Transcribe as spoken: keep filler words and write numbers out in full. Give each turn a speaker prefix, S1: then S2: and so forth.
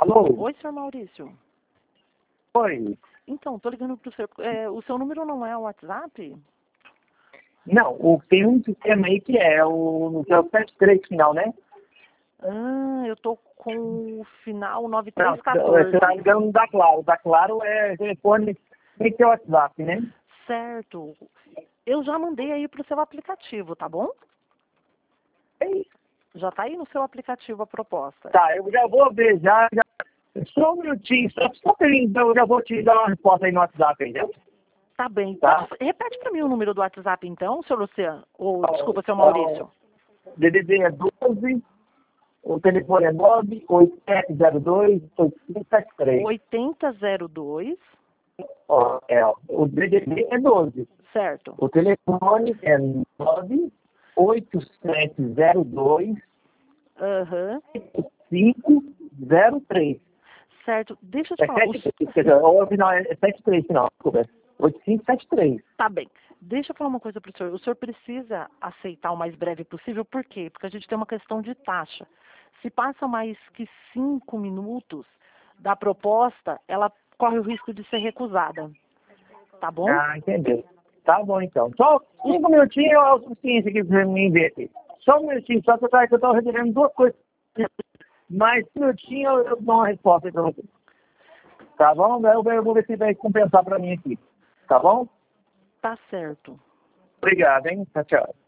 S1: Alô?
S2: Oi, senhor Maurício.
S1: Oi.
S2: Então, tô ligando pro senhor. É, o seu número não é o WhatsApp?
S1: Não, o, tem um sistema aí que é o, que é o setenta e três final, né?
S2: Ah, eu tô com o final
S1: Não,
S2: nove três um
S1: você tá
S2: quatro.
S1: ligando da Claro. Da Claro é telefone, tem que ter WhatsApp, né?
S2: Certo. Eu já mandei aí pro seu aplicativo, tá bom?
S1: Ei,
S2: Já tá aí no seu aplicativo a proposta.
S1: Tá, eu já vou ver, já, já. Só um minutinho, só, só pra mim, então eu já vou te dar uma resposta aí no WhatsApp, entendeu?
S2: Tá bem.
S1: Tá?
S2: Pode- repete pra mim o número do WhatsApp então, senhor Luciano. Ou,
S1: Ó,
S2: desculpa, seu
S1: ó,
S2: Maurício.
S1: D D D é doze, o telefone é nove oito sete zero dois oito cinco sete três.
S2: oitenta zero dois,
S1: Ó, é, ó, o D D D é doze.
S2: certo.
S1: O telefone é nove oito sete zero dois
S2: Aham.
S1: cinco zero três.
S2: Certo. Deixa eu te
S1: É
S2: falar. o
S1: setenta e três, quer dizer, o final é setenta e três, final, desculpa. oito cinco sete três.
S2: Tá bem. Deixa eu falar uma coisa para o senhor. O senhor precisa aceitar o mais breve possível, por quê? Porque a gente tem uma questão de taxa. Se passa mais que cinco minutos da proposta, ela corre o risco de ser recusada. Tá bom?
S1: Ah, entendeu. Tá bom, então. Só cinco minutinhos é o suficiente aqui pra mim ver aqui. Só um minutinho, só que eu tava- que eu estou resolvendo duas coisas. Mais um minutinho eu, eu dou uma resposta aí pra você. Tá bom? Eu, eu vou ver se vai compensar pra mim aqui. Tá bom?
S2: Tá certo.
S1: Obrigado, hein? Tchau, tchau.